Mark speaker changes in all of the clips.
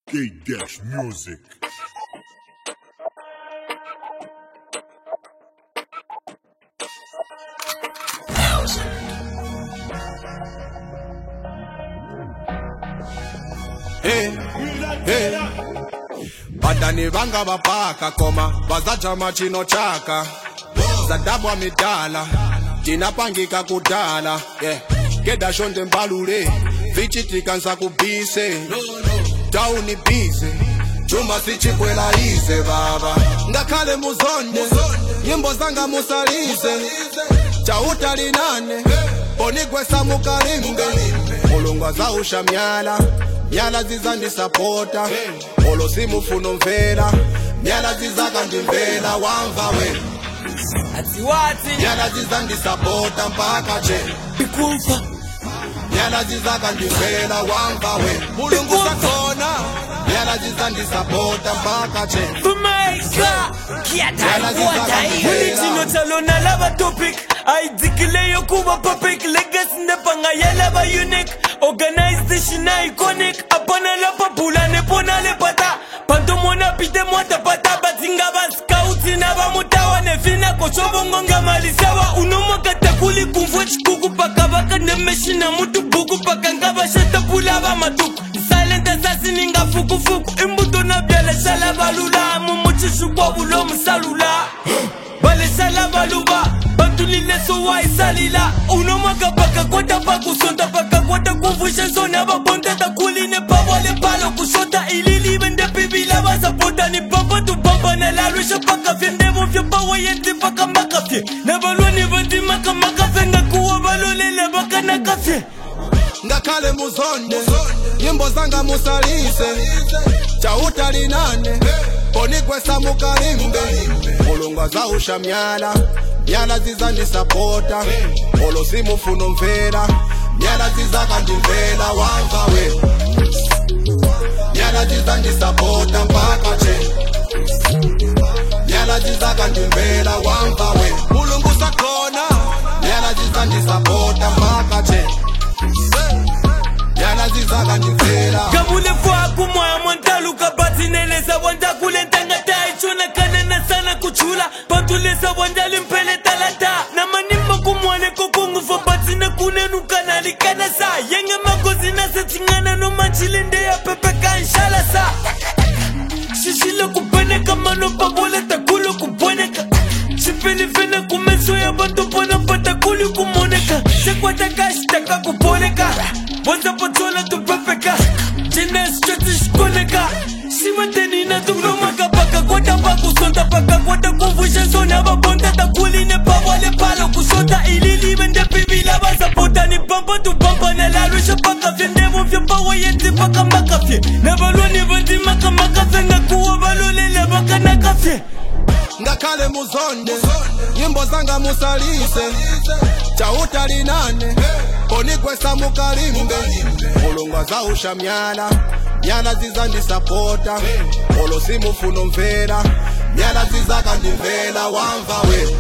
Speaker 1: K-Music.
Speaker 2: Hey, hey. Badani vanga vapaka koma vazacha machino chaka zadabwa midala tinapangika kudala yeah. Keda shonde mbalule vichitika nza kubise tauni bize chuma sichibwela ize baba ngakhale muzonde nyimbo zanga musalize chauta linane ponigwesa mukalimbe mulungu za ushamyala myala zizandisapota olo simufuno mvera myala zizakandimvela wamva we
Speaker 3: atiwati
Speaker 2: myala zizandisapota mpaka che
Speaker 3: bikumfa
Speaker 2: myala zizakandimvela wamva we mulungu sakhona myala zizandisapota mpaka che
Speaker 3: Fumaika Ulichinotalona lava topic aidikileyo kuba public legacy nepanga yelava unique organize the shina iconic apana lapa bulane pona le pata pantomona pite mwata pata batinga ba scouts na ba mutawa ne fina ko chobongonga malisawa unomo katakuli kumfwe chikuku pakabaka ne meshina mutu buku pakanga sheta pula ba matuku silent assassin nga fuku fuku imbuto na byale sala balula mumuchishu kwa bulo musalula bale sala baluba batulile so wa isalila unoma kapaka kwata pakusonta paka kwata kuvusha zona babonta takuline pawale palo kusota ilili bende bibila basapota ni papa tu papa na la rusha paka fendevo fye pawayenti paka makafye na balwani bandi maka makafye ngakuwa balolele baka nakafye
Speaker 2: ngakhale muzonde nyimbo zanga musalise chauta linane ponigwesa mukalimbe mulungu za ushamyala myala zizandisapota olo simufuno mvera myala zizakandimvela wamva we myala zizandisapota mpaka che myala zizakandimvela wamva we mulungu sakhona myala zizandisapota mpaka che myala zizakandimvela
Speaker 3: Kamule fwa kumoya montaluka batineleza wanda kule ntangata ichuna kanana sana kuchula pantuleza wanda limpele talata na manimba kumwane kokungu fa batine kunenu kanali kanasa yenge magozi na setingana no machilende ya pepe kanshala sa shishile kupeneka mano pabole takulo kuponeka chipeli fene kumeso ya bantu pona patakuli kumoneka sekwata kashi taka kuponeka Bonza potola tu pepeka Jina strati shkoneka Shima tenina tu maka paka Kwata paku sonta paka Kwata kuvusha zona babonta takuline pawale palo kusota ilili bende bibila basapota ni pampa tu pampa na la rusha paka Fyendevo fye pawayenti paka makafye na balwani bandi maka makafye ngakuwa balolele baka nakafye
Speaker 2: ngakhale muzonde nyimbo zanga musalise chauta linane ponigwesa mukalimbe mulungu za ushamyala myala zizandisapota olo simufuno mvera myala zizakandimvela wamva we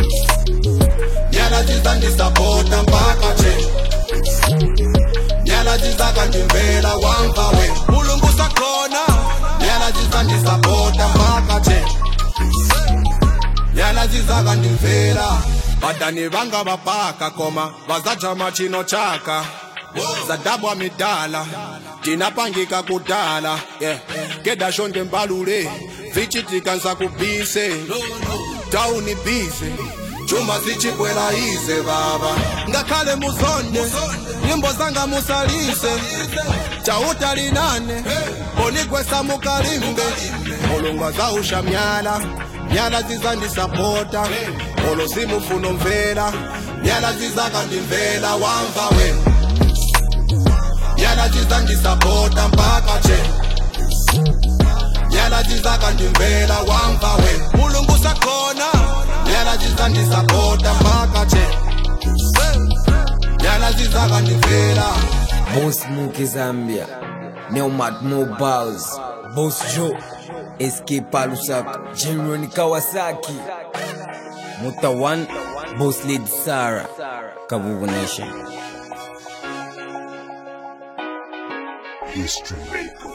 Speaker 2: myala zizandisapota mpaka che myala zizakandimvela wamva we mulungu sakhona myala zizandisapota mpaka che myala zizakandimvela badani vanga vapaka koma vazacha machino chaka zadabwa midala tinapangika kudala yeah. Keda shonde mbalule vichitika nza kubise tauni bize chuma sichibwela ize baba ngakhale muzonde nyimbo zanga musalise chauta linane ponigwesa mukalimbe mulungu za ushamyala myala zizandisapota olo simufuno mvera myala zizakandimvela wamva we myala zizandisapota mpaka che myala zizakandimvela wamva we mulungu sakhona myala zizandisapota mpaka che myala zizakandimvela
Speaker 4: Boss Mookie Zambia, Neomad Mobiles, Boss Joe, SK Palusak, Jimron Kawasaki, Muta One, Boss Lady Sarah, Kavuvu Nation.
Speaker 1: History Maker.